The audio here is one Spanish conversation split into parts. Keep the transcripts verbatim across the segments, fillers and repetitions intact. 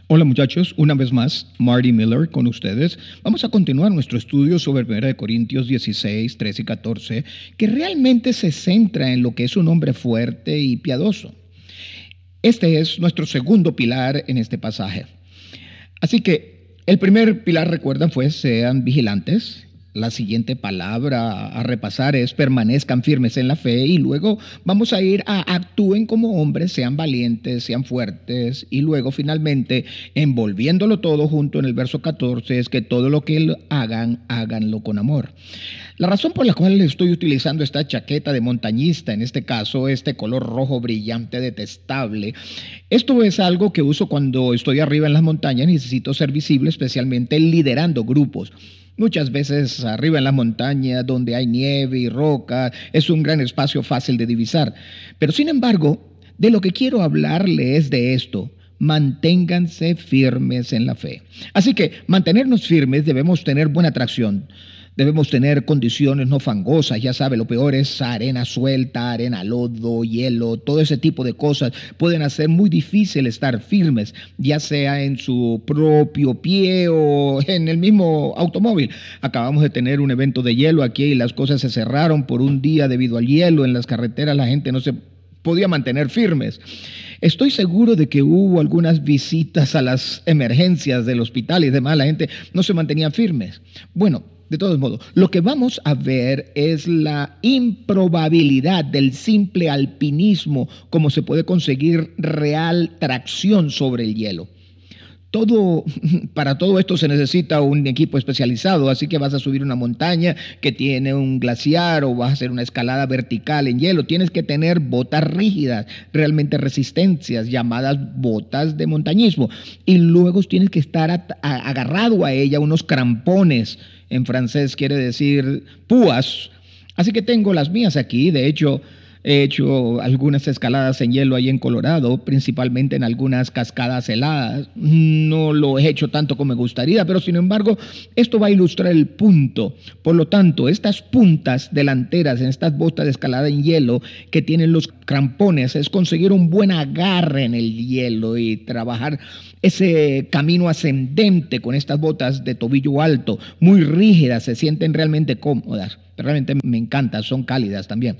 Hola muchachos, una vez más, Marty Miller con ustedes. Vamos a continuar nuestro estudio sobre primera de Corintios dieciséis, trece y catorce, que realmente se centra en lo que es un hombre fuerte y piadoso. Este es nuestro segundo pilar en este pasaje. Así que el primer pilar, recuerdan, fue sean vigilantes. La siguiente palabra a repasar es permanezcan firmes en la fe, y luego vamos a ir a actúen como hombres, sean valientes, sean fuertes, y luego finalmente, envolviéndolo todo junto en el verso catorce, es que todo lo que hagan, háganlo con amor. La razón por la cual estoy utilizando esta chaqueta de montañista, en este caso, este color rojo brillante detestable, esto es algo que uso cuando estoy arriba en las montañas, necesito ser visible, especialmente liderando grupos. Muchas veces arriba en la montaña, donde hay nieve y roca, es un gran espacio fácil de divisar. Pero sin embargo, de lo que quiero hablarle es de esto: manténganse firmes en la fe. Así que mantenernos firmes, debemos tener buena tracción. Debemos tener condiciones no fangosas, ya sabe, lo peor es arena suelta, arena, lodo, hielo, todo ese tipo de cosas pueden hacer muy difícil estar firmes, ya sea en su propio pie o en el mismo automóvil. Acabamos de tener un evento de hielo aquí y las cosas se cerraron por un día debido al hielo. En las carreteras la gente no se podía mantener firmes. Estoy seguro de que hubo algunas visitas a las emergencias del hospital y demás, la gente no se mantenía firmes. Bueno, de todos modos, lo que vamos a ver es la improbabilidad del simple alpinismo, cómo se puede conseguir real tracción sobre el hielo. Todo, para todo esto se necesita un equipo especializado, así que vas a subir una montaña que tiene un glaciar o vas a hacer una escalada vertical en hielo. Tienes que tener botas rígidas, realmente resistencias, llamadas botas de montañismo. Y luego tienes que estar a, a, agarrado a ella unos crampones. En francés quiere decir púas. Así que tengo las mías aquí. De hecho, he hecho algunas escaladas en hielo ahí en Colorado, principalmente en algunas cascadas heladas. No lo he hecho tanto como me gustaría, pero sin embargo, esto va a ilustrar el punto. Por lo tanto, estas puntas delanteras en estas botas de escalada en hielo que tienen los crampones es conseguir un buen agarre en el hielo y trabajar ese camino ascendente con estas botas de tobillo alto, muy rígidas, se sienten realmente cómodas. Realmente me encantan, son cálidas también.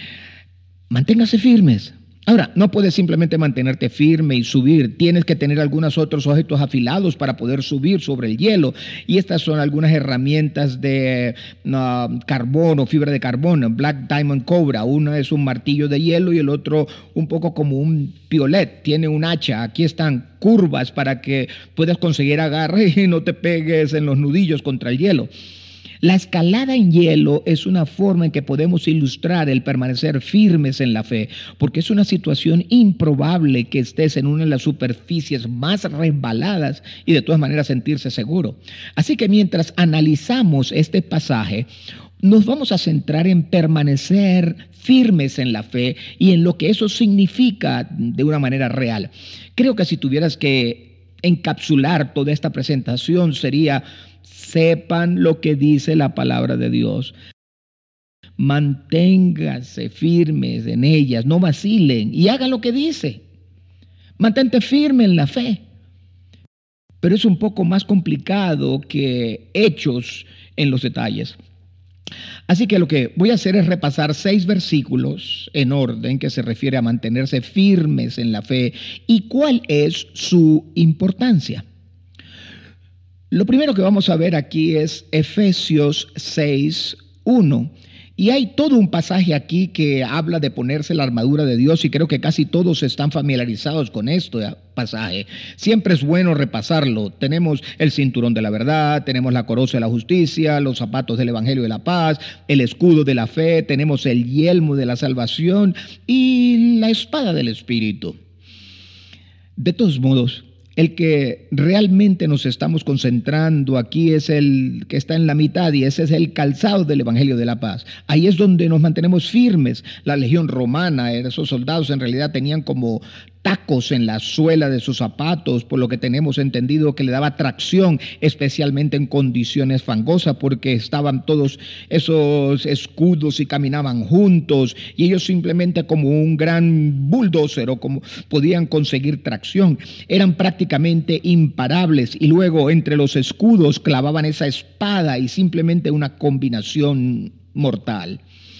Manténgase firmes. Ahora, no puedes simplemente mantenerte firme y subir. Tienes que tener algunos otros objetos afilados para poder subir sobre el hielo. Y estas son algunas herramientas de uh, carbón o fibra de carbón, Black Diamond Cobra. Uno es un martillo de hielo y el otro un poco como un piolet. Tiene un hacha. Aquí están curvas para que puedas conseguir agarre y no te pegues en los nudillos contra el hielo. La escalada en hielo es una forma en que podemos ilustrar el permanecer firmes en la fe, porque es una situación improbable que estés en una de las superficies más resbaladas y de todas maneras sentirse seguro. Así que mientras analizamos este pasaje, nos vamos a centrar en permanecer firmes en la fe y en lo que eso significa de una manera real. Creo que si tuvieras que encapsular toda esta presentación sería: sepan lo que dice la palabra de Dios. Manténganse firmes en ellas, no vacilen y hagan lo que dice. Mantente firme en la fe. Pero es un poco más complicado que hechos en los detalles. Así que lo que voy a hacer es repasar seis versículos en orden que se refiere a mantenerse firmes en la fe y cuál es su importancia. Lo primero que vamos a ver aquí es Efesios seis, uno. Y hay todo un pasaje aquí que habla de ponerse la armadura de Dios y creo que casi todos están familiarizados con este pasaje. Siempre es bueno repasarlo. Tenemos el cinturón de la verdad, tenemos la coraza de la justicia, los zapatos del evangelio de la paz, el escudo de la fe, tenemos el yelmo de la salvación y la espada del Espíritu. De todos modos, el que realmente nos estamos concentrando aquí es el que está en la mitad, y ese es el calzado del evangelio de la paz. Ahí es donde nos mantenemos firmes. La legión romana, esos soldados en realidad tenían como tacos en la suela de sus zapatos, por lo que tenemos entendido que le daba tracción, especialmente en condiciones fangosas, porque estaban todos esos escudos y caminaban juntos, y ellos simplemente como un gran bulldozer o como podían conseguir tracción. Eran prácticamente imparables, y luego entre los escudos clavaban esa espada y simplemente una combinación mortal.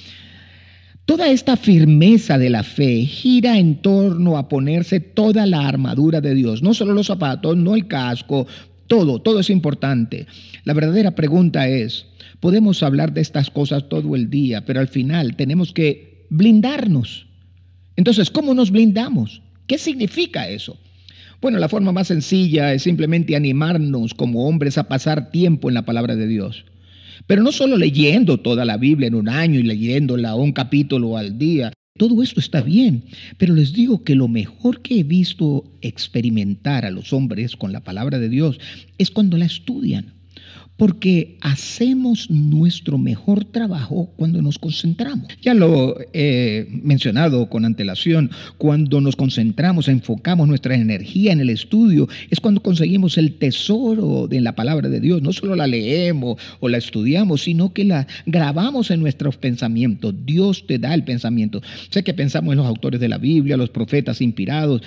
Toda esta firmeza de la fe gira en torno a ponerse toda la armadura de Dios, no solo los zapatos, no el casco, todo, todo es importante. La verdadera pregunta es, podemos hablar de estas cosas todo el día, pero al final tenemos que blindarnos. Entonces, ¿cómo nos blindamos? ¿Qué significa eso? Bueno, la forma más sencilla es simplemente animarnos como hombres a pasar tiempo en la palabra de Dios. Pero no solo leyendo toda la Biblia en un año y leyéndola un capítulo al día. Todo esto está bien, pero les digo que lo mejor que he visto experimentar a los hombres con la palabra de Dios es cuando la estudian. Porque hacemos nuestro mejor trabajo cuando nos concentramos. Ya lo he mencionado con antelación, cuando nos concentramos, enfocamos nuestra energía en el estudio, es cuando conseguimos el tesoro de la palabra de Dios. No solo la leemos o la estudiamos, sino que la grabamos en nuestros pensamientos. Dios te da el pensamiento. Sé que pensamos en los autores de la Biblia, los profetas inspirados.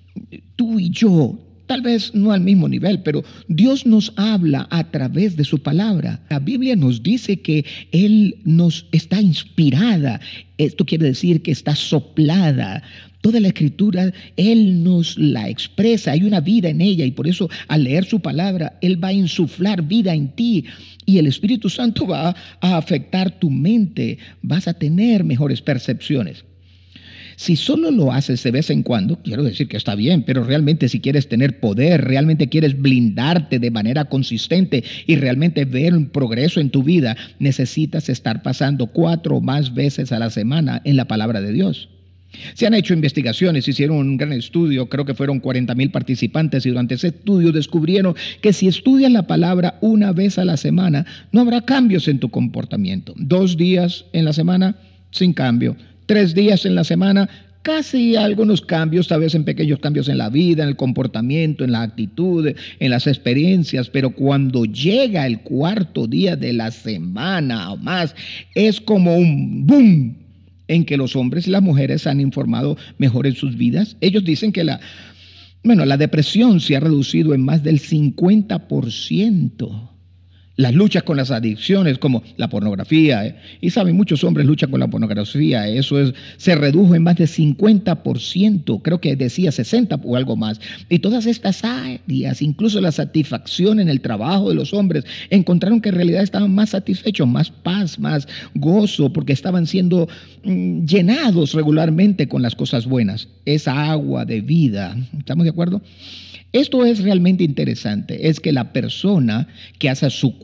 Tú y yo, tal vez no al mismo nivel, pero Dios nos habla a través de su palabra. La Biblia nos dice que Él nos está inspirada. Esto quiere decir que está soplada. Toda la Escritura, Él nos la expresa. Hay una vida en ella y por eso al leer su palabra, Él va a insuflar vida en ti. Y el Espíritu Santo va a afectar tu mente. Vas a tener mejores percepciones. Si solo lo haces de vez en cuando, quiero decir que está bien, pero realmente si quieres tener poder, realmente quieres blindarte de manera consistente y realmente ver un progreso en tu vida, necesitas estar pasando cuatro o más veces a la semana en la palabra de Dios. Se han hecho investigaciones, hicieron un gran estudio, creo que fueron cuarenta mil participantes y durante ese estudio descubrieron que si estudias la palabra una vez a la semana, no habrá cambios en tu comportamiento. Dos días en la semana, sin cambio. Tres días en la semana, casi algunos cambios, tal vez en pequeños cambios en la vida, en el comportamiento, en la actitud, en las experiencias, pero cuando llega el cuarto día de la semana o más, es como un boom en que los hombres y las mujeres han informado mejor en sus vidas. Ellos dicen que la, bueno, la depresión se ha reducido en más del cincuenta por ciento. Las luchas con las adicciones como la pornografía, eh, y saben, muchos hombres luchan con la pornografía, eso es, se redujo en más de cincuenta por ciento, creo que decía sesenta o algo más. Y todas estas áreas, incluso la satisfacción en el trabajo de los hombres, encontraron que en realidad estaban más satisfechos, más paz, más gozo, porque estaban siendo mm, llenados regularmente con las cosas buenas. Esa agua de vida, ¿estamos de acuerdo? Esto es realmente interesante, es que la persona que hace su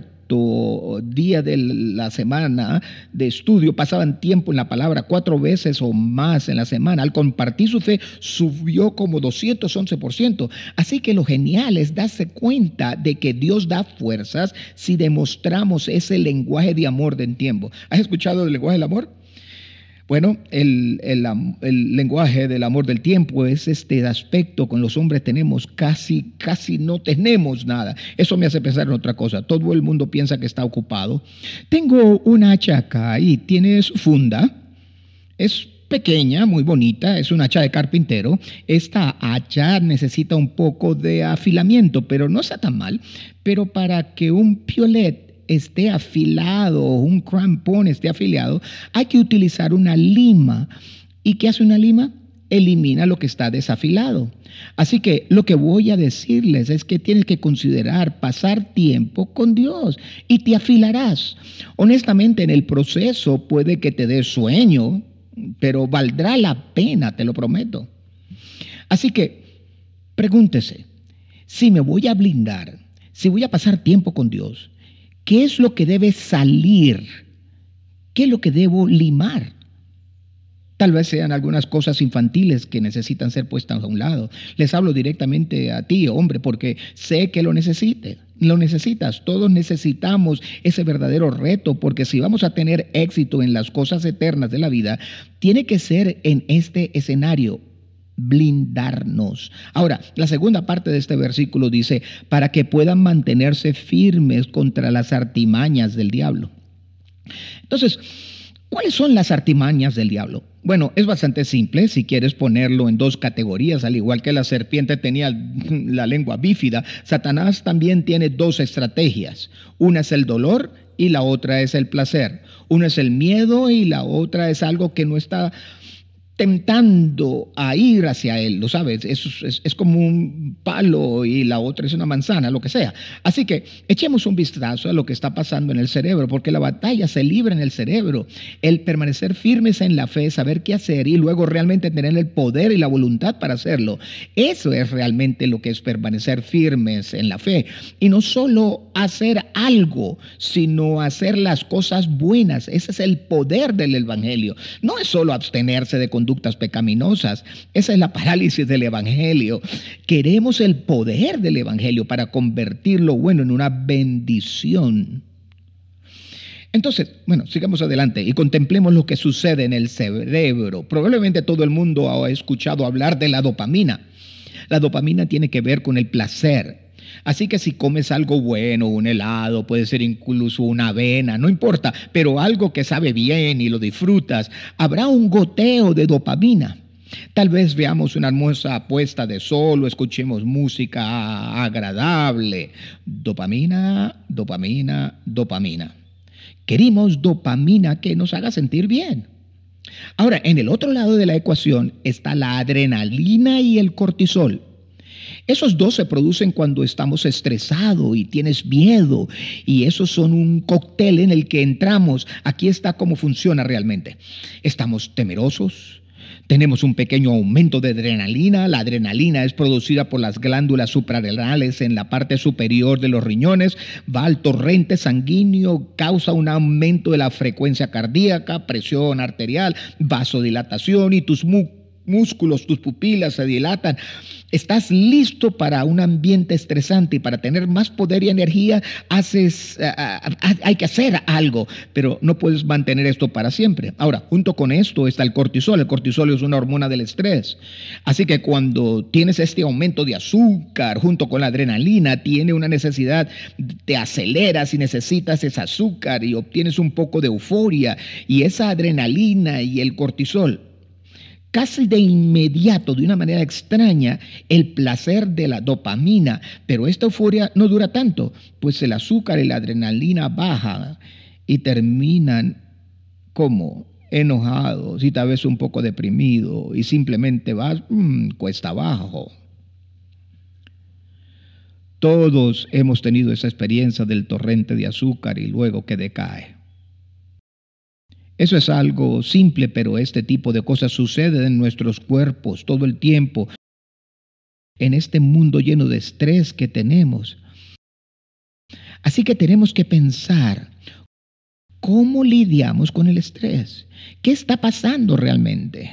cuarto día de la semana de estudio, pasaban tiempo en la palabra cuatro veces o más en la semana, al compartir su fe subió como doscientos once por ciento. Así que lo genial es darse cuenta de que Dios da fuerzas si demostramos ese lenguaje de amor de tiempo. ¿Has escuchado el lenguaje del amor? Bueno, el, el, el lenguaje del amor del tiempo es este aspecto. Con los hombres tenemos casi, casi no tenemos nada. Eso me hace pensar en otra cosa. Todo el mundo piensa que está ocupado. Tengo una hacha acá y tiene su funda. Es pequeña, muy bonita, es una hacha de carpintero. Esta hacha necesita un poco de afilamiento, pero no está tan mal. Pero para que un piolet esté afilado, un crampón esté afilado, hay que utilizar una lima. ¿Y qué hace una lima? Elimina lo que está desafilado. Así que lo que voy a decirles es que tienes que considerar pasar tiempo con Dios y te afilarás. Honestamente, en el proceso puede que te dé sueño, pero valdrá la pena, te lo prometo. Así que pregúntese, si me voy a blindar, si voy a pasar tiempo con Dios, ¿qué es lo que debe salir? ¿Qué es lo que debo limar? Tal vez sean algunas cosas infantiles que necesitan ser puestas a un lado. Les hablo directamente a ti, hombre, porque sé que lo necesite. Lo necesitas. Todos necesitamos ese verdadero reto, porque si vamos a tener éxito en las cosas eternas de la vida, tiene que ser en este escenario. blindarnos. Ahora, la segunda parte de este versículo dice, para que puedan mantenerse firmes contra las artimañas del diablo. Entonces, ¿cuáles son las artimañas del diablo? Bueno, es bastante simple si quieres ponerlo en dos categorías. Al igual que la serpiente tenía la lengua bífida, Satanás también tiene dos estrategias. Una es el dolor y la otra es el placer. Una es el miedo y la otra es algo que no está tentando a ir hacia él, ¿lo sabes? Es, es, es como un palo y la otra es una manzana, lo que sea. Así que echemos un vistazo a lo que está pasando en el cerebro, porque la batalla se libra en el cerebro. El permanecer firmes en la fe, saber qué hacer y luego realmente tener el poder y la voluntad para hacerlo. Eso es realmente lo que es permanecer firmes en la fe. Y no solo hacer algo, sino hacer las cosas buenas. Ese es el poder del evangelio. No es solo abstenerse de conductas pecaminosas. Esa es la parálisis del evangelio. Queremos el poder del evangelio para convertir lo bueno en una bendición. Entonces, bueno, sigamos adelante y contemplemos lo que sucede en el cerebro. Probablemente todo el mundo ha escuchado hablar de la dopamina. La dopamina tiene que ver con el placer. Así que si comes algo bueno, un helado, puede ser incluso una avena, no importa, pero algo que sabe bien y lo disfrutas, habrá un goteo de dopamina. Tal vez veamos una hermosa puesta de sol o escuchemos música agradable. Dopamina, dopamina, dopamina. Queremos dopamina que nos haga sentir bien. Ahora, en el otro lado de la ecuación está la adrenalina y el cortisol. Esos dos se producen cuando estamos estresados y tienes miedo, y esos son un cóctel en el que entramos. Aquí está cómo funciona realmente. Estamos temerosos, tenemos un pequeño aumento de adrenalina. La adrenalina es producida por las glándulas suprarrenales en la parte superior de los riñones, va al torrente sanguíneo, causa un aumento de la frecuencia cardíaca, presión arterial, vasodilatación y tus músculos. músculos, tus pupilas se dilatan. Estás listo para un ambiente estresante y para tener más poder y energía haces, uh, uh, hay que hacer algo, pero no puedes mantener esto para siempre. Ahora, junto con esto está el cortisol. El cortisol es una hormona del estrés. Así que cuando tienes este aumento de azúcar junto con la adrenalina, tiene una necesidad, te aceleras y necesitas ese azúcar y obtienes un poco de euforia, y esa adrenalina y el cortisol. Casi de inmediato, de una manera extraña, el placer de la dopamina, pero esta euforia no dura tanto, pues el azúcar y la adrenalina bajan y terminan como enojados y tal vez un poco deprimido y simplemente vas mmm, cuesta abajo. Todos hemos tenido esa experiencia del torrente de azúcar y luego que decae. Eso es algo simple, pero este tipo de cosas suceden en nuestros cuerpos todo el tiempo, en este mundo lleno de estrés que tenemos. Así que tenemos que pensar, ¿cómo lidiamos con el estrés? ¿Qué está pasando realmente?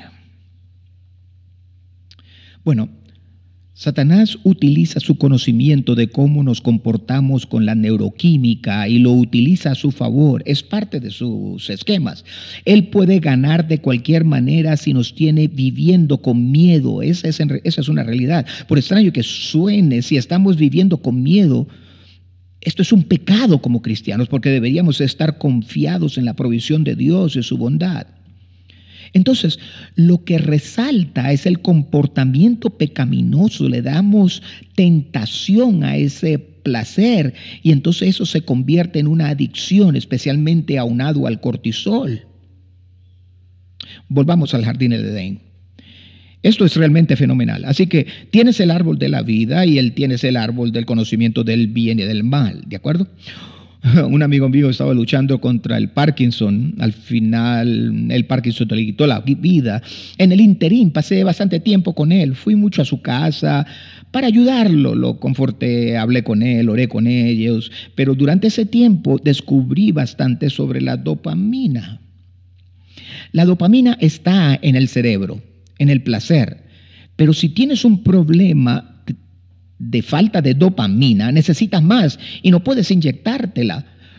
Bueno, Satanás utiliza su conocimiento de cómo nos comportamos con la neuroquímica y lo utiliza a su favor. Es parte de sus esquemas. Él puede ganar de cualquier manera si nos tiene viviendo con miedo. Esa es, esa es una realidad. Por extraño que suene, si estamos viviendo con miedo, esto es un pecado como cristianos, porque deberíamos estar confiados en la provisión de Dios y su bondad. Entonces, lo que resalta es el comportamiento pecaminoso. Le damos tentación a ese placer y entonces eso se convierte en una adicción, especialmente aunado al cortisol. Volvamos al jardín del Edén. Esto es realmente fenomenal. Así que tienes el árbol de la vida y él tienes el árbol del conocimiento del bien y del mal, ¿de acuerdo? Un amigo mío estaba luchando contra el Parkinson. Al final, el Parkinson le quitó la vida. En el interín pasé bastante tiempo con él. Fui mucho a su casa para ayudarlo. Lo conforté, hablé con él, oré con ellos. Pero durante ese tiempo descubrí bastante sobre la dopamina. La dopamina está en el cerebro, en el placer. Pero si tienes un problema de falta de dopamina, necesitas más y no puedes inyectártela.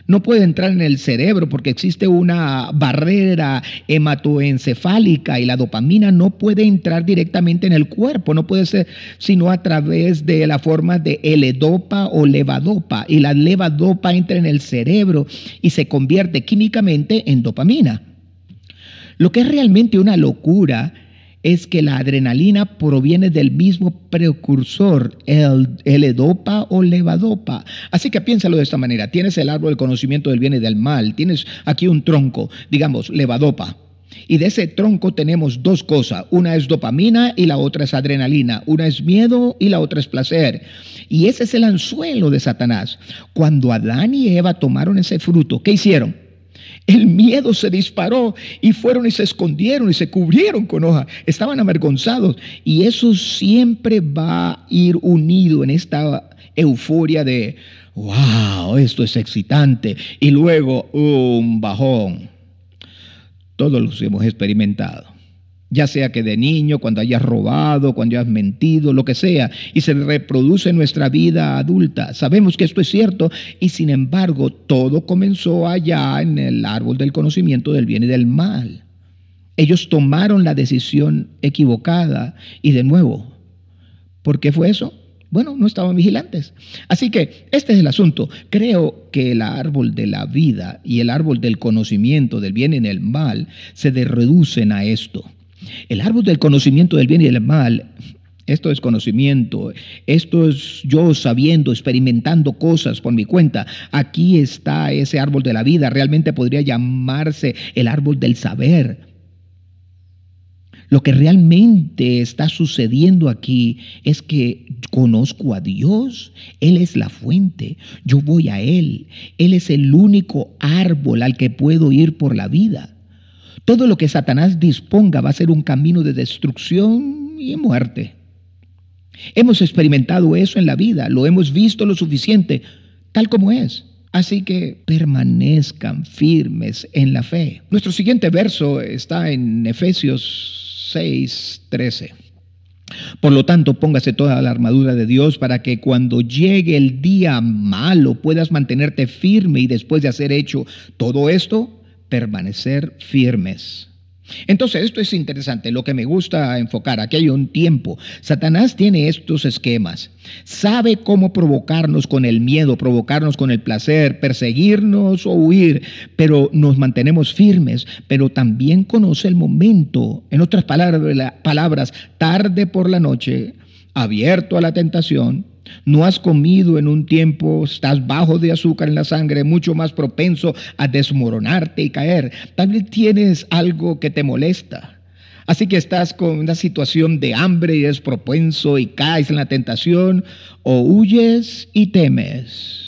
No puede entrar en el cerebro porque existe una barrera hematoencefálica y la dopamina no puede entrar directamente en el cuerpo, no puede ser sino a través de la forma de L-dopa o levodopa, y la levodopa entra en el cerebro y se convierte químicamente en dopamina. Lo que es realmente una locura es que la adrenalina proviene del mismo precursor, el L-dopa o levodopa. Así que piénsalo de esta manera. Tienes el árbol del conocimiento del bien y del mal. Tienes aquí un tronco, digamos, levodopa. Y de ese tronco tenemos dos cosas. Una es dopamina y la otra es adrenalina. Una es miedo y la otra es placer. Y ese es el anzuelo de Satanás. Cuando Adán y Eva tomaron ese fruto, ¿qué hicieron? El miedo se disparó y fueron y se escondieron y se cubrieron con hoja. Estaban avergonzados, y eso siempre va a ir unido en esta euforia de wow, esto es excitante, y luego un bajón. Todos los hemos experimentado. Ya sea que de niño, cuando hayas robado, cuando hayas mentido, lo que sea, y se reproduce en nuestra vida adulta. Sabemos que esto es cierto, y sin embargo, todo comenzó allá en el árbol del conocimiento del bien y del mal. Ellos tomaron la decisión equivocada, y de nuevo, ¿por qué fue eso? Bueno, no estaban vigilantes. Así que este es el asunto. Creo que el árbol de la vida y el árbol del conocimiento del bien y del mal se reducen a esto. El árbol del conocimiento del bien y del mal, esto es conocimiento, esto es yo sabiendo, experimentando cosas por mi cuenta. Aquí está ese árbol de la vida, realmente podría llamarse el árbol del saber. Lo que realmente está sucediendo aquí es que conozco a Dios, Él es la fuente, yo voy a Él, Él es el único árbol al que puedo ir por la vida. Todo lo que Satanás disponga va a ser un camino de destrucción y muerte. Hemos experimentado eso en la vida, lo hemos visto lo suficiente, tal como es. Así que permanezcan firmes en la fe. Nuestro siguiente verso está en Efesios seis, trece. Por lo tanto, póngase toda la armadura de Dios para que cuando llegue el día malo puedas mantenerte firme, y después de hacer hecho todo esto, permanecer firmes. Entonces, esto es interesante, lo que me gusta enfocar. Aquí hay un tiempo. Satanás tiene estos esquemas. Sabe cómo provocarnos con el miedo, provocarnos con el placer, perseguirnos o huir, pero nos mantenemos firmes. Pero también conoce el momento. En otras palabras, palabras tarde por la noche, abierto a la tentación. No has comido en un tiempo, estás bajo de azúcar en la sangre, mucho más propenso a desmoronarte y caer. Tal vez tienes algo que te molesta. Así que estás con una situación de hambre y es propenso y caes en la tentación, o huyes y temes.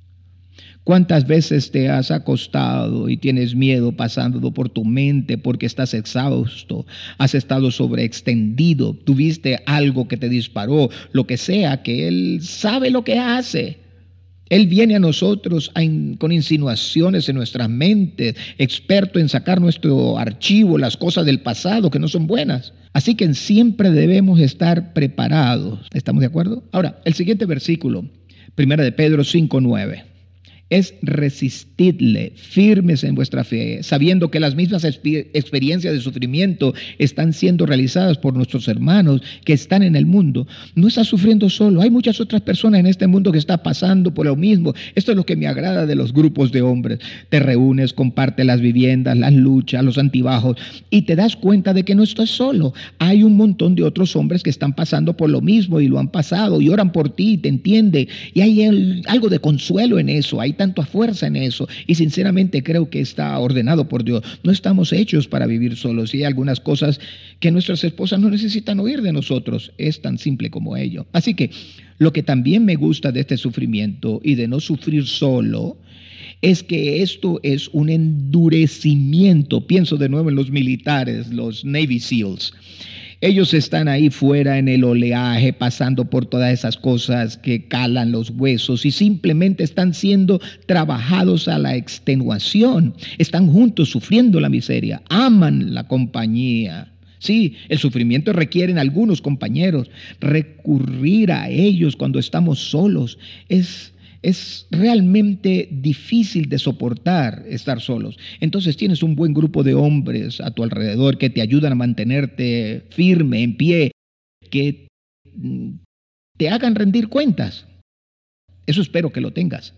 ¿Cuántas veces te has acostado y tienes miedo pasando por tu mente porque estás exhausto, has estado sobreextendido, tuviste algo que te disparó, lo que sea, que Él sabe lo que hace? Él viene a nosotros a in, con insinuaciones en nuestras mentes, experto en sacar nuestro archivo, las cosas del pasado que no son buenas. Así que siempre debemos estar preparados. ¿Estamos de acuerdo? Ahora, el siguiente versículo, Primera de Pedro cinco, nueve. Es resistidle, firmes en vuestra fe, sabiendo que las mismas experiencias de sufrimiento están siendo realizadas por nuestros hermanos que están en el mundo. No estás sufriendo solo, hay muchas otras personas en este mundo que están pasando por lo mismo. Esto es lo que me agrada de los grupos de hombres. Te reúnes, compartes las viviendas, las luchas, los antibajos, y te das cuenta de que no estás solo. Hay un montón de otros hombres que están pasando por lo mismo y lo han pasado y oran por ti, te entienden, y hay el, algo de consuelo en eso. Hay tanta fuerza en eso, y sinceramente creo que está ordenado por Dios. No estamos hechos para vivir solos, y hay algunas cosas que nuestras esposas no necesitan oír de nosotros. Es tan simple como ello. Así que lo que también me gusta de este sufrimiento y de no sufrir solo es que esto es un endurecimiento. Pienso de nuevo en los militares, los Navy SEALs. Ellos están ahí fuera en el oleaje, pasando por todas esas cosas que calan los huesos, y simplemente están siendo trabajados a la extenuación. Están juntos sufriendo la miseria, aman la compañía. Sí, el sufrimiento requiere en algunos compañeros. Recurrir a ellos cuando estamos solos es... es realmente difícil de soportar estar solos. Entonces tienes un buen grupo de hombres a tu alrededor que te ayudan a mantenerte firme, en pie, que te hagan rendir cuentas. Eso espero que lo tengas.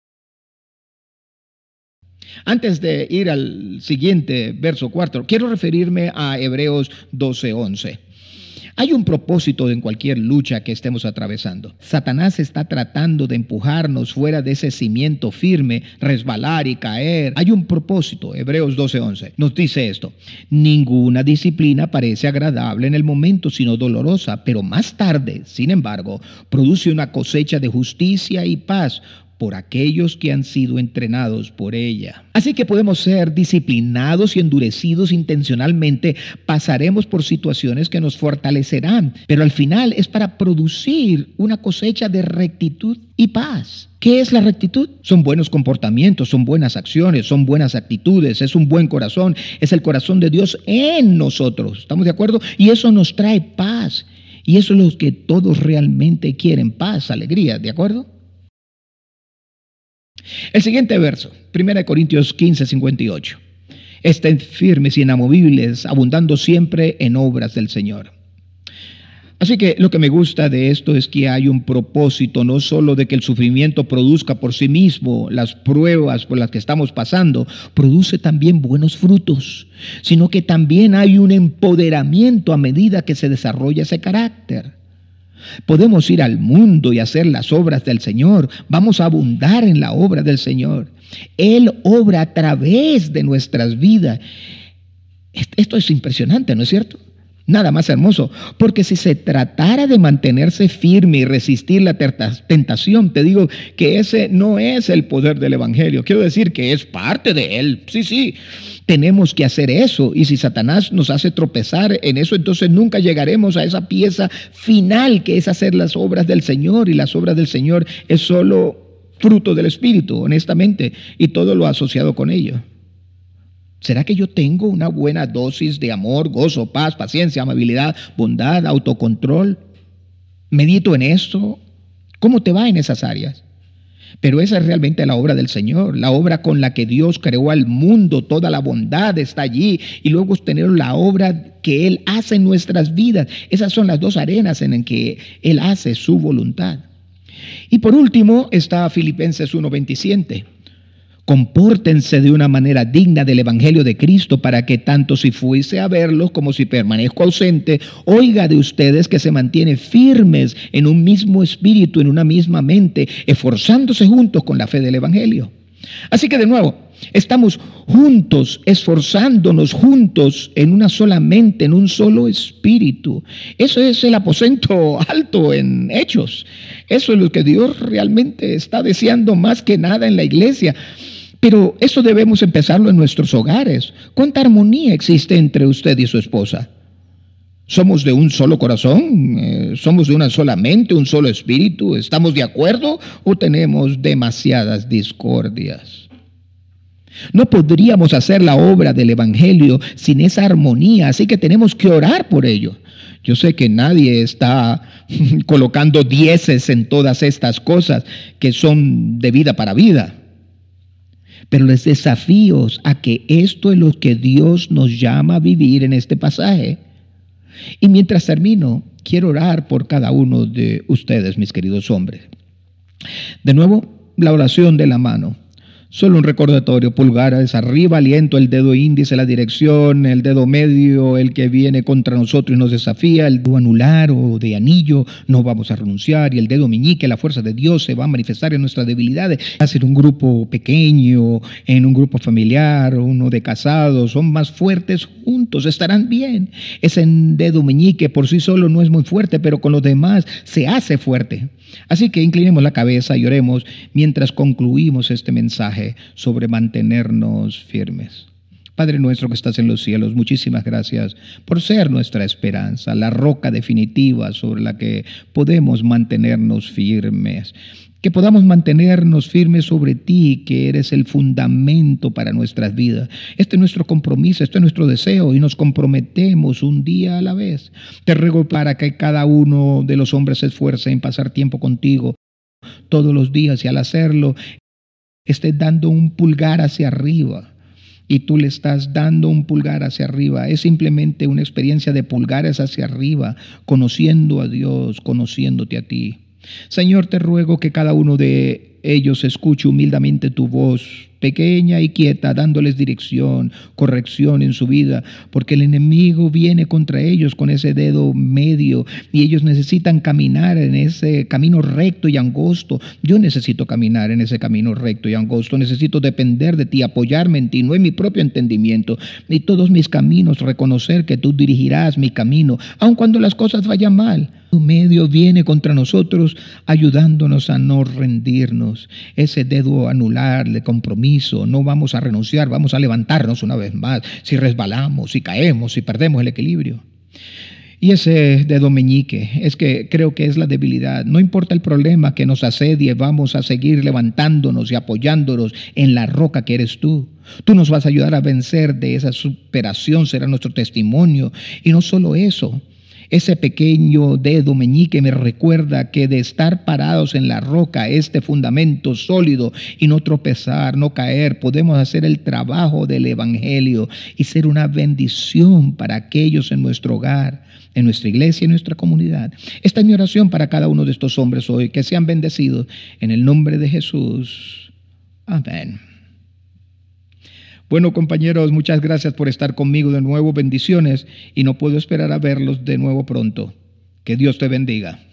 Antes de ir al siguiente verso cuatro, quiero referirme a Hebreos doce once. Hay un propósito en cualquier lucha que estemos atravesando. Satanás está tratando de empujarnos fuera de ese cimiento firme, resbalar y caer. Hay un propósito. Hebreos doce once nos dice esto: ninguna disciplina parece agradable en el momento, sino dolorosa, pero más tarde, sin embargo, produce una cosecha de justicia y paz por aquellos que han sido entrenados por ella. Así que podemos ser disciplinados y endurecidos intencionalmente, pasaremos por situaciones que nos fortalecerán, pero al final es para producir una cosecha de rectitud y paz. ¿Qué es la rectitud? Son buenos comportamientos, son buenas acciones, son buenas actitudes, es un buen corazón, es el corazón de Dios en nosotros. ¿Estamos de acuerdo? Y eso nos trae paz. Y eso es lo que todos realmente quieren, paz, alegría, ¿de acuerdo? El siguiente verso, primera de Corintios quince cincuenta y ocho. Estén firmes y inamovibles, abundando siempre en obras del Señor. Así que lo que me gusta de esto es que hay un propósito, no solo de que el sufrimiento produzca por sí mismo las pruebas por las que estamos pasando, produce también buenos frutos, sino que también hay un empoderamiento a medida que se desarrolla ese carácter. Podemos ir al mundo y hacer las obras del Señor. Vamos a abundar en la obra del Señor. Él obra a través de nuestras vidas. Esto es impresionante, ¿no es cierto? Nada más hermoso, porque si se tratara de mantenerse firme y resistir la tentación, te digo que ese no es el poder del Evangelio. Quiero decir que es parte de él. Sí, sí, tenemos que hacer eso. Y si Satanás nos hace tropezar en eso, entonces nunca llegaremos a esa pieza final que es hacer las obras del Señor. Y las obras del Señor es solo fruto del Espíritu, honestamente, y todo lo asociado con ello. ¿Será que yo tengo una buena dosis de amor, gozo, paz, paciencia, amabilidad, bondad, autocontrol? ¿Medito en esto? ¿Cómo te va en esas áreas? Pero esa es realmente la obra del Señor, la obra con la que Dios creó al mundo, toda la bondad está allí, y luego tener la obra que Él hace en nuestras vidas. Esas son las dos arenas en las que Él hace su voluntad. Y por último está Filipenses uno veintisiete. Compórtense de una manera digna del Evangelio de Cristo, para que tanto si fuese a verlos como si permanezco ausente, oiga de ustedes que se mantiene firmes en un mismo espíritu, en una misma mente, esforzándose juntos con la fe del Evangelio. Así que de nuevo, estamos juntos, esforzándonos juntos en una sola mente, en un solo espíritu. Eso es el aposento alto en Hechos. Eso es lo que Dios realmente está deseando más que nada en la iglesia. Pero eso debemos empezarlo en nuestros hogares. ¿Cuánta armonía existe entre usted y su esposa? ¿Somos de un solo corazón? Eh, ¿Somos de una sola mente, un solo espíritu? ¿Estamos de acuerdo o tenemos demasiadas discordias? No podríamos hacer la obra del Evangelio sin esa armonía, así que tenemos que orar por ello. Yo sé que nadie está colocando dieces en todas estas cosas que son de vida para vida. Pero les desafío a que esto es lo que Dios nos llama a vivir en este pasaje. Y mientras termino, quiero orar por cada uno de ustedes, mis queridos hombres. De nuevo, la oración de la mano. Solo un recordatorio: pulgares arriba, aliento, el dedo índice, la dirección, el dedo medio, el que viene contra nosotros y nos desafía, el dedo anular o de anillo, no vamos a renunciar, y el dedo meñique, la fuerza de Dios se va a manifestar en nuestras debilidades. Hacer un grupo pequeño, en un grupo familiar, uno de casados, son más fuertes juntos, estarán bien. Ese dedo meñique por sí solo no es muy fuerte, pero con los demás se hace fuerte. Así que inclinemos la cabeza y oremos mientras concluimos este mensaje sobre mantenernos firmes. Padre nuestro que estás en los cielos, muchísimas gracias por ser nuestra esperanza, la roca definitiva sobre la que podemos mantenernos firmes. Que podamos mantenernos firmes sobre ti, que eres el fundamento para nuestras vidas. Este es nuestro compromiso, este es nuestro deseo, y nos comprometemos un día a la vez. Te ruego para que cada uno de los hombres se esfuerce en pasar tiempo contigo, todos los días y al hacerlo estés dando un pulgar hacia arriba. Y tú le estás dando un pulgar hacia arriba. Es simplemente una experiencia de pulgares hacia arriba, conociendo a Dios, conociéndote a ti. Señor, te ruego que cada uno de ellos escuche humildemente tu voz, pequeña y quieta, dándoles dirección, corrección en su vida, porque el enemigo viene contra ellos con ese dedo medio y ellos necesitan caminar en ese camino recto y angosto. Yo necesito caminar en ese camino recto y angosto, necesito depender de ti, apoyarme en ti, no en mi propio entendimiento, ni todos mis caminos, reconocer que tú dirigirás mi camino, aun cuando las cosas vayan mal. Tu medio viene contra nosotros, ayudándonos a no rendirnos. Ese dedo anular de compromiso, no vamos a renunciar, vamos a levantarnos una vez más. Si resbalamos, si caemos, si perdemos el equilibrio. Y ese dedo meñique, es que creo que es la debilidad. No importa el problema que nos asedie, vamos a seguir levantándonos y apoyándonos en la roca que eres tú. Tú nos vas a ayudar a vencer de esa superación, será nuestro testimonio. Y no solo eso. Ese pequeño dedo meñique me recuerda que de estar parados en la roca, este fundamento sólido y no tropezar, no caer, podemos hacer el trabajo del evangelio y ser una bendición para aquellos en nuestro hogar, en nuestra iglesia y en nuestra comunidad. Esta es mi oración para cada uno de estos hombres hoy, que sean bendecidos en el nombre de Jesús. Amén. Bueno, compañeros, muchas gracias por estar conmigo de nuevo. Bendiciones y no puedo esperar a verlos de nuevo pronto. Que Dios te bendiga.